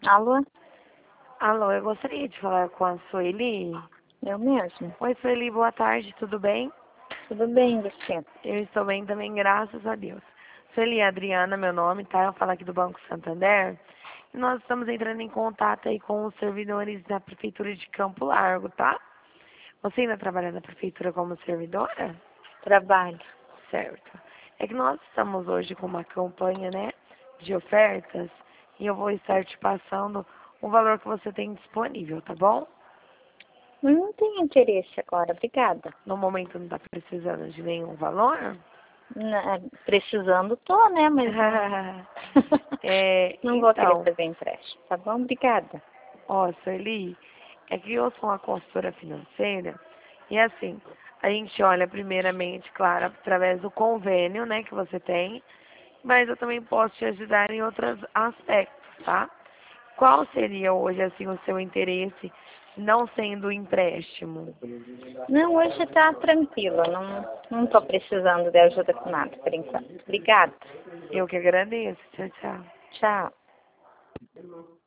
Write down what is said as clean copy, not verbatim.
Alô? Alô, eu gostaria de falar com a Sueli. Eu mesmo. Oi, Sueli, boa tarde, tudo bem? Tudo bem, você? Eu estou bem também, graças a Deus. Sueli, Adriana, meu nome, tá? Eu falo aqui do Banco Santander. E nós estamos entrando em contato aí com os servidores da Prefeitura de Campo Largo, tá? Você ainda trabalha na Prefeitura como servidora? Trabalho. Certo. É que nós estamos hoje com uma campanha, né, de ofertas, e eu vou estar te passando o valor que você tem disponível, tá bom? Não tenho interesse agora, obrigada. No momento não está precisando de nenhum valor? Precisando tô, né? Mas não vou querer Então, fazer empréstimo, tá bom? Obrigada. ó, Sueli, é que eu sou uma consultora financeira e assim, a gente olha primeiramente, claro, através do convênio, né, que você tem, mas eu também posso te ajudar em outros aspectos, tá? Qual seria hoje, assim, o seu interesse, não sendo empréstimo? Não, hoje tá tranquila, não tô precisando de ajuda com nada por enquanto. Obrigada. Eu que agradeço. Tchau, tchau. Tchau.